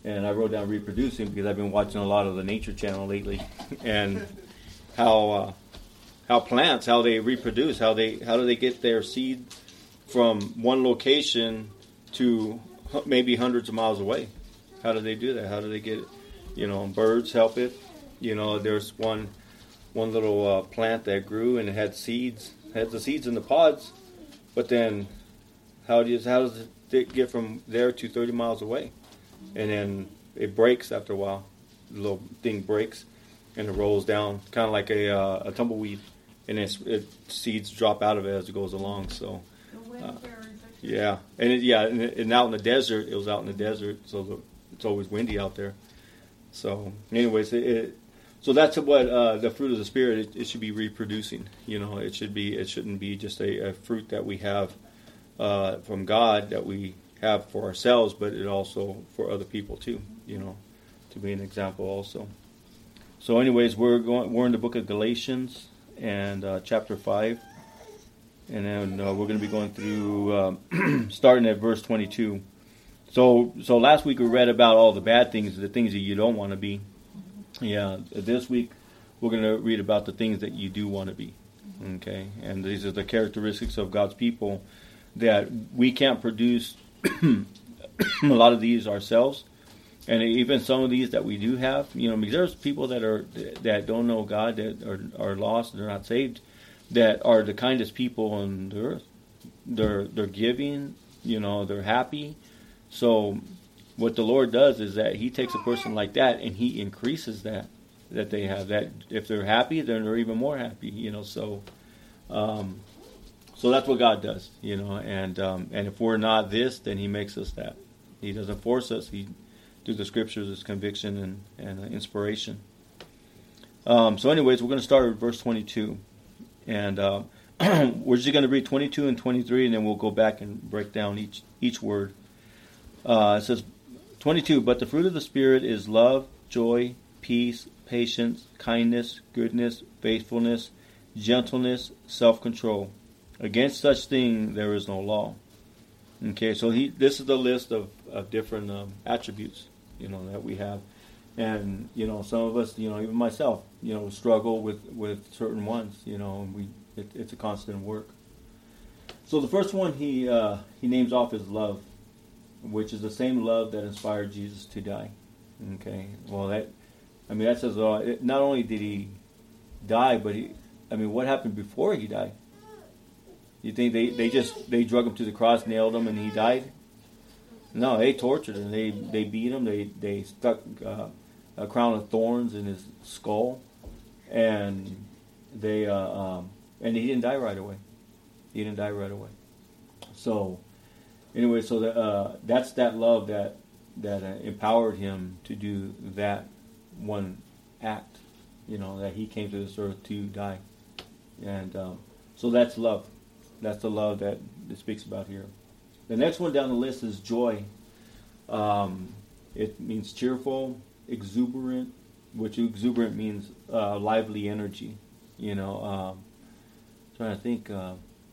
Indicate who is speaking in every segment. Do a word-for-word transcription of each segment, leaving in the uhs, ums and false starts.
Speaker 1: and I wrote down reproducing because I've been watching a lot of the Nature Channel lately, and how uh, how plants, how they reproduce, how they how do they get their seed from one location to maybe hundreds of miles away? How do they do that? How do they get it? You know, birds help it. You know, there's one one little uh, plant that grew and it had seeds, had the seeds in the pods, but then how does how does it get from there to thirty miles away? And then it breaks after a while. The little thing breaks and it rolls down, kind of like a uh, a tumbleweed, and it's, it seeds drop out of it as it goes along. So, uh, yeah, and it, yeah, and, and out in the desert, it was out in the desert, so the, it's always windy out there. So, anyways, it, it so that's what uh, the fruit of the Spirit. It, it should be reproducing. You know, it should be. It shouldn't be just a, a fruit that we have uh, from God that we have for ourselves, but it also for other people too. You know, to be an example also. So, anyways, we're going. We're in the book of Galatians and uh, chapter five, and then uh, we're going to be going through um, starting at verse twenty-two. So, so last week we read about all the bad things, the things that you don't want to be. Yeah, this week we're going to read about the things that you do want to be. Okay, and these are the characteristics of God's people that we can't produce a lot of these ourselves, and even some of these that we do have. You know, because there's people that are that don't know God, that are are lost, they're not saved, that are the kindest people on the earth. They're they're giving. You know, they're happy. So what the Lord does is that He takes a person like that and He increases that that they have. That if they're happy, then they're even more happy. You know, so um, so that's what God does. You know, and um, and if we're not this, then He makes us that. He doesn't force us. He through the Scriptures is conviction and and uh, inspiration. Um, so, anyways, we're going to start with verse twenty-two, and uh, we're just going to read twenty-two and twenty-three, and then we'll go back and break down each each word. Uh, it says, twenty-two, but the fruit of the Spirit is love, joy, peace, patience, kindness, goodness, faithfulness, gentleness, self-control. Against such thing there is no law. Okay, so he this is the list of, of different um, attributes, you know, that we have. And, you know, some of us, you know, even myself, you know, struggle with, with certain ones, you know, and we it, it's a constant work. So the first one he uh, he names off is love, which is the same love that inspired Jesus to die. Okay, well that, I mean that says, uh, it, not only did He die, but he, I mean, what happened before He died? You think they, they just, they drug Him to the cross, nailed Him, and He died? No, they tortured Him, they they beat Him, they, they stuck uh, a crown of thorns in His skull, and they, uh, um, and He didn't die right away. He didn't die right away. So, anyway, so the, uh, that's that love that that uh, empowered Him to do that one act, you know, that He came to this earth to die. And um, so that's love. That's the love that it speaks about here. The next one down the list is joy. Um, it means cheerful, exuberant, which exuberant means uh, lively energy. You know, um, trying to think... Uh,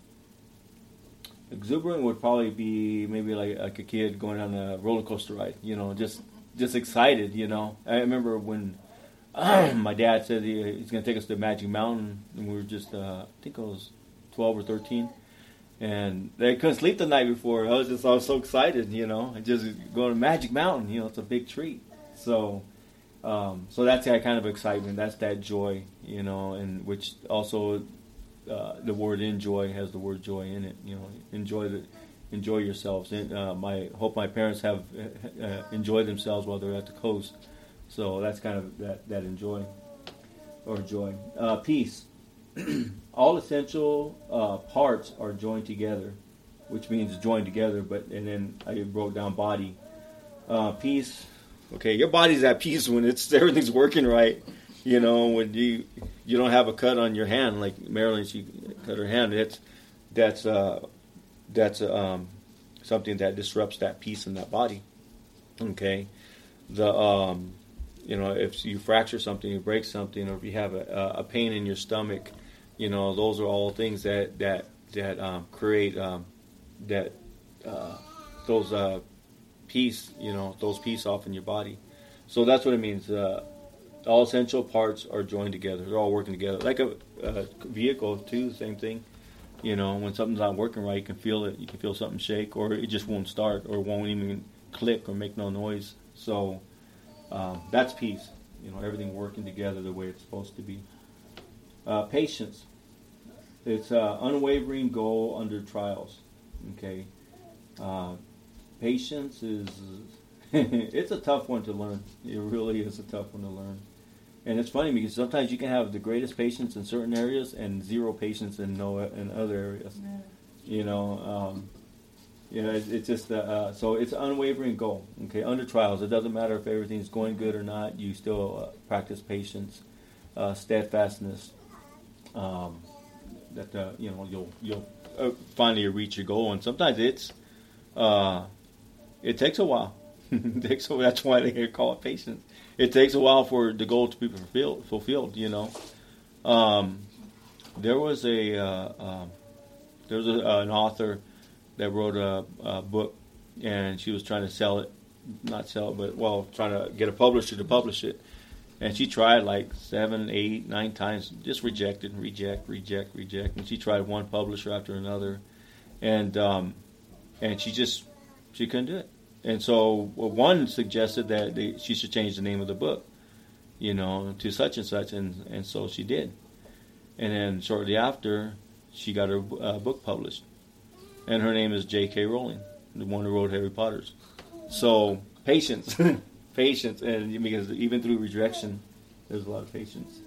Speaker 1: Exuberant would probably be maybe like like a kid going on a roller coaster ride, you know, just just excited, you know. I remember when my dad said he, he's going to take us to Magic Mountain, and we were just, uh, I think I was twelve or thirteen, and they couldn't sleep the night before. I was just I was so excited, you know, and just going to Magic Mountain, you know, it's a big treat. So, um, so that's that kind of excitement. That's that joy, you know, and which also. Uh, the word enjoy has the word joy in it. You know, enjoy the, enjoy yourselves. And, uh, my hope my parents have uh, enjoyed themselves while they're at the coast. So that's kind of that, that enjoy or joy. Uh, peace. All essential uh, parts are joined together, which means joined together. But and then I broke down body. Uh, peace. Okay, your body's at peace when it's everything's working right. You know, when you you don't have a cut on your hand, like Marilyn, she cut her hand. That's that's uh, that's um, something that disrupts that peace in that body. Okay, the um, you know, if you fracture something, you break something, or if you have a, a pain in your stomach, you know, those are all things that that that um, create um, that uh, those uh, peace, you know, throws peace off in your body. So that's what it means. Uh, all essential parts are joined together. They're all working together. Like a, a vehicle, too, same thing. You know, when something's not working right, you can feel it. You can feel something shake, or it just won't start, or won't even click or make no noise. So um, that's peace. You know, everything working together the way it's supposed to be. Uh, patience. It's uh, unwavering goal under trials. Okay. Uh, patience is, it's a tough one to learn. It really is a tough one to learn. And it's funny because sometimes you can have the greatest patience in certain areas and zero patience in no in other areas. Yeah. You know, um, you know, it's, it's just uh, uh, so it's an unwavering goal. Okay, under trials, it doesn't matter if everything's going good or not. You still uh, practice patience, uh, steadfastness. Um, that uh, you know you'll you'll uh, finally reach your goal, and sometimes it's uh, it takes a while. it takes a, that's why they call it patience. It takes a while for the goal to be fulfilled. Fulfilled, you know. Um, there was a uh, uh, there was a, uh, an author that wrote a, a book, and she was trying to sell it, not sell it, but well, trying to get a publisher to publish it. And she tried like seven, eight, nine times, just rejected, reject, reject, reject. And she tried one publisher after another, and um, and she just she couldn't do it. And so well, one suggested that they, she should change the name of the book, you know, to such and such, and, and so she did. And then shortly after, she got her uh, book published, and her name is J K Rowling, the one who wrote Harry Potter's. So patience. Patience, and because even through rejection, there's a lot of patience.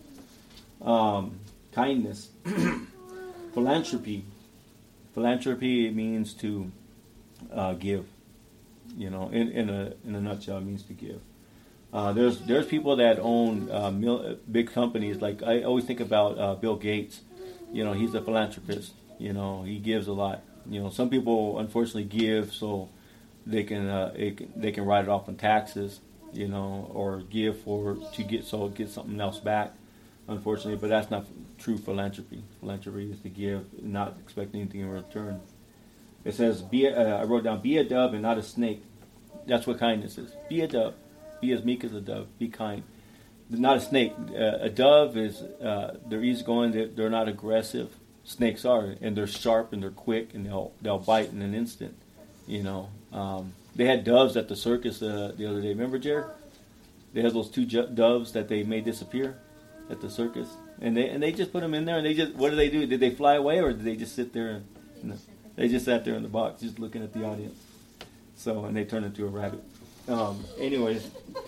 Speaker 1: Um, kindness, philanthropy. Philanthropy means to uh, give. You know, in, in a in a nutshell, it means to give. Uh, there's there's people that own uh, mil- big companies. Like I always think about uh, Bill Gates. You know, he's a philanthropist. You know, he gives a lot. You know, some people unfortunately give so they can uh, it, they can write it off on taxes. You know, or give for to get so get something else back, unfortunately. But that's not true philanthropy. Philanthropy is to give, not expect anything in return. It says, "Be a, uh, I wrote down, be a dove and not a snake." That's what kindness is. Be a dove. Be as meek as a dove. Be kind. Not a snake. Uh, a dove is uh, they're easygoing. They're, they're not aggressive. Snakes are, and they're sharp and they're quick and they'll they'll bite in an instant. You know. Um, They had doves at the circus uh, the other day. Remember, Jared? They had those two ju- doves that they made disappear at the circus, and they and they just put them in there. And they just what did they do? Did they fly away, or did they just sit there? And, you know, they just sat there in the box, just looking at the audience. So, and they turned into a rabbit. Um, anyways,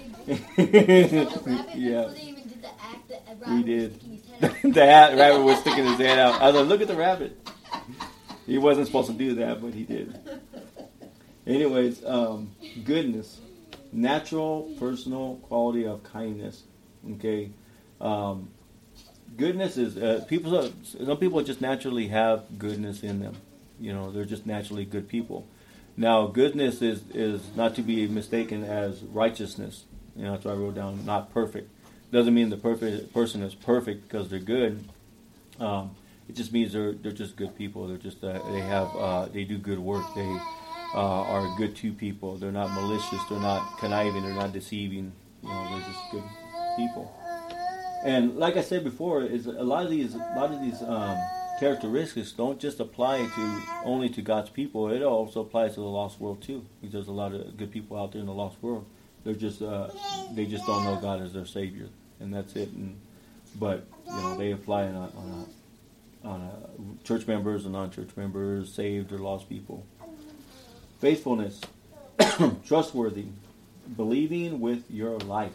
Speaker 1: yeah, we did. The hat, rabbit was sticking his head out. I was like, "Look at the rabbit." He wasn't supposed to do that, but he did. Anyways, um, goodness, natural, personal quality of kindness. Okay, um, goodness is uh, people. Some people just naturally have goodness in them. You know, they're just naturally good people. Now, goodness is is not to be mistaken as righteousness. You know, that's what I wrote down. Not perfect. Doesn't mean the perfect person is perfect because they're good. Um, it just means they're they're just good people. They're just uh, they have uh, they do good work. They Uh, are good to people. They're not malicious. They're not conniving. They're not deceiving. You know, they're just good people. And like I said before, is a lot of these, a lot of these um, characteristics don't just apply to only to God's people. It also applies to the lost world too. Because there's a lot of good people out there in the lost world. They're just, uh, they just don't know God as their Savior, and that's it. And but you know, they apply on a, on a, on a church members and non-church members, saved or lost people. Faithfulness, trustworthy, believing with your life.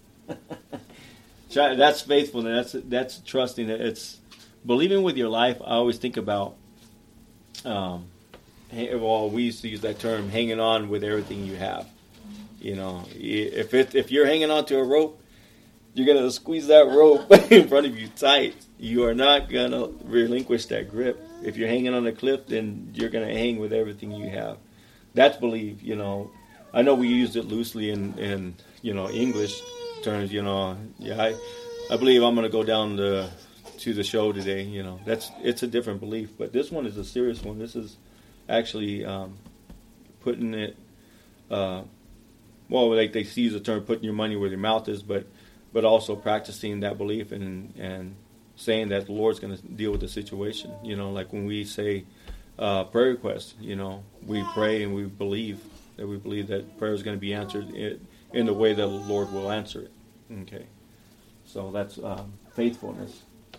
Speaker 1: That's faithfulness. That's that's trusting. It's believing with your life. I always think about. Um, well, we used to use that term, hanging on with everything you have. You know, if it, if you're hanging on to a rope, you're gonna squeeze that rope in front of you tight. You are not gonna relinquish that grip. If you're hanging on a cliff, then you're gonna hang with everything you have. That's believe, you know. I know we used it loosely in, in you know, English terms, you know. Yeah, I, I believe I'm going to go down the, to the show today, you know. That's it's a different belief, but this one is a serious one. This is actually um, putting it, uh, well, like they use the term putting your money where your mouth is, but but also practicing that belief and and saying that the Lord's going to deal with the situation. You know, like when we say uh, prayer requests, you know, we pray and we believe that we believe that prayer is going to be answered in, in the way that the Lord will answer it. Okay, so that's um, faithfulness.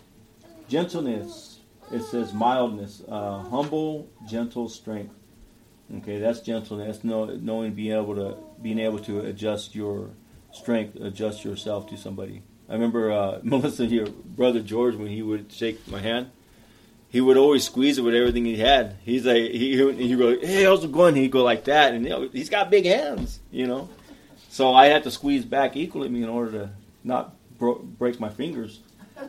Speaker 1: Gentleness, it says mildness, uh, humble, gentle strength. Okay, that's gentleness, know, knowing being able to being able to adjust your strength, adjust yourself to somebody. I remember uh, Melissa, your brother George, when he would shake my hand, he would always squeeze it with everything he had. He's like, he he go, hey, how's it going? He'd go like that, and you know, he's got big hands, you know. So I had to squeeze back equally in order to not bro- break my fingers.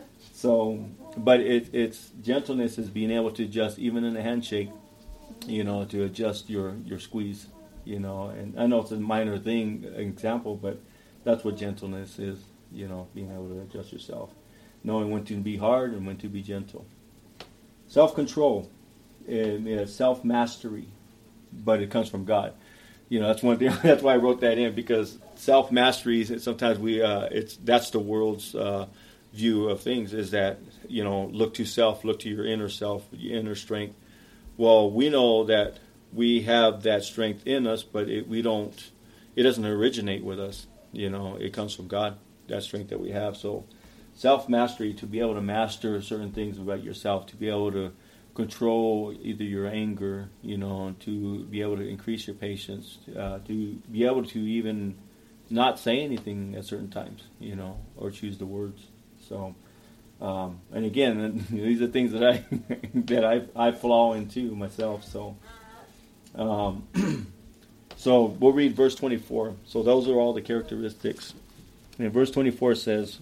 Speaker 1: So, but it, it's gentleness is being able to adjust, even in a handshake, you know, to adjust your, your squeeze, you know. And I know it's a minor thing, example, but that's what gentleness is, you know, being able to adjust yourself, knowing when to be hard and when to be gentle. Self-control, uh, self-mastery, but it comes from God. You know, that's one thing. That's why I wrote that in, because self-mastery, sometimes we, uh, it's that's the world's uh, view of things, is that, you know, look to self, look to your inner self, your inner strength. Well, we know that we have that strength in us, but it, we don't, it doesn't originate with us. You know, it comes from God, that strength that we have. So self-mastery, to be able to master certain things about yourself, to be able to control either your anger, you know, to be able to increase your patience, uh, to be able to even not say anything at certain times, you know, or choose the words. So, um, and again, these are things that I that I I flaw into myself. So, um, so we'll read verse twenty-four. So those are all the characteristics. And verse twenty-four says,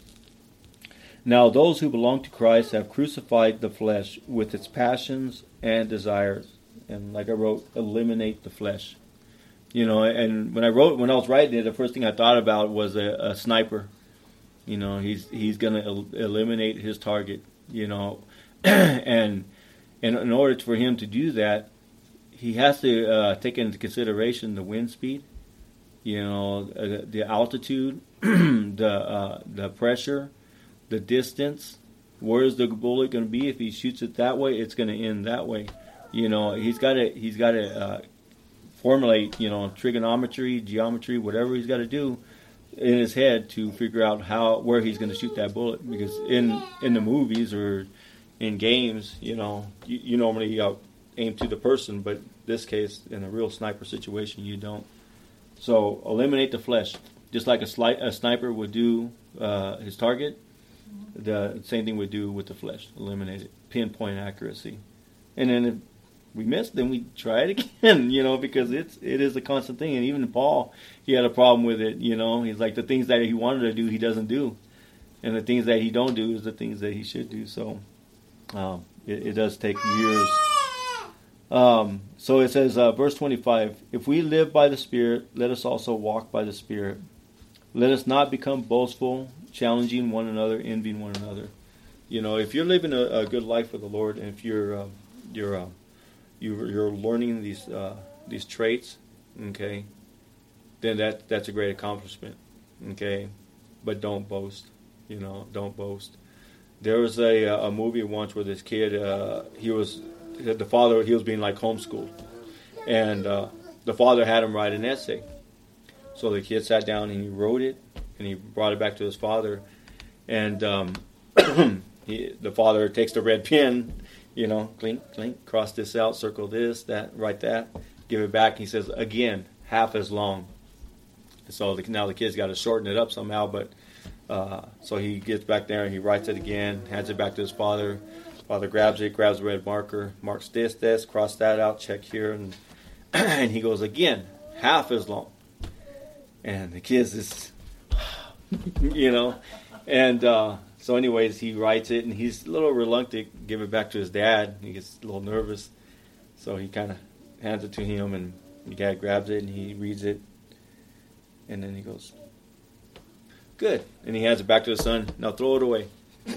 Speaker 1: "Now those who belong to Christ have crucified the flesh with its passions and desires." And like I wrote, eliminate the flesh. You know, and when I wrote, when I was writing it, the first thing I thought about was a, a sniper. You know, he's he's going to el- eliminate his target. You know, and and in order for him to do that, he has to uh, take into consideration the wind speed. You know, uh, the altitude, the uh, the pressure, the distance. Where is the bullet going to be? If he shoots it that way, it's going to end that way. You know, he's got to he's got to uh, formulate, you know, trigonometry, geometry, whatever he's got to do in his head to figure out how where he's going to shoot that bullet. Because in in the movies or in games, you know, you, you normally uh, aim to the person, but in this case, in a real sniper situation, you don't. So eliminate the flesh, just like a, sli- a sniper would do uh, his target. The same thing we do with the flesh. Eliminate it. Pinpoint accuracy. And then if we miss, then we try it again, you know, because it's it is a constant thing. And even Paul, he had a problem with it, you know. He's like, the things that he wanted to do, he doesn't do. And the things that he don't do is the things that he should do. So um, it, it does take years. Um, so it says, uh, verse twenty-five, "If we live by the Spirit, let us also walk by the Spirit. Let us not become boastful, challenging one another, envying one another." You know, if you're living a, a good life with the Lord, and if you're uh, you're uh, you're, you're learning these uh, these traits, okay, then that that's a great accomplishment, okay. But don't boast, you know, don't boast. There was a a movie once where this kid, uh, he was the father, he was being like homeschooled, and uh, the father had him write an essay. So the kid sat down and he wrote it, and he brought it back to his father, and um, he, the father takes the red pen, you know, clink, clink, cross this out, circle this, that, write that, give it back. He says, again, half as long. So the, now the kid's got to shorten it up somehow, but uh, so he gets back there and he writes it again, hands it back to his father. Father grabs it, grabs the red marker, marks this, this, cross that out, check here, and and he goes again, half as long. And the kid's just, you know, and uh, so anyways, he writes it, and he's a little reluctant to give it back to his dad. He gets a little nervous, so he kind of hands it to him, and the dad grabs it, and he reads it, and then he goes, "Good," and he hands it back to his son. "Now throw it away."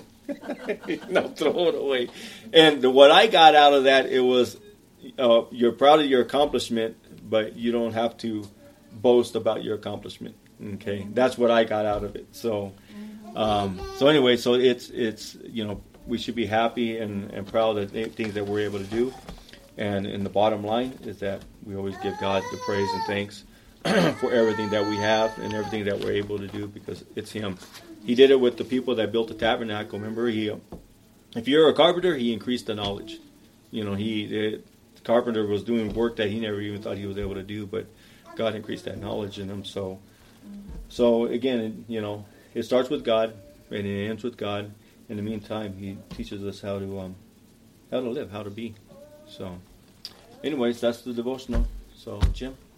Speaker 1: No, throw it away. And the, what I got out of that, it was, uh, you're proud of your accomplishment, but you don't have to boast about your accomplishment. Okay, that's what I got out of it. So, um, so anyway, so it's it's you know we should be happy and, and proud of the things that we're able to do. And in the bottom line is that we always give God the praise and thanks for everything that we have and everything that we're able to do, because it's Him. He did it with the people that built the tabernacle. Remember, he, if you're a carpenter, he increased the knowledge. You know, he the carpenter was doing work that he never even thought he was able to do, but God increased that knowledge in him. So, so again, you know, it starts with God and it ends with God. In the meantime, He teaches us how to um, how to live, how to be. So, anyways, that's the devotional. So, Jim.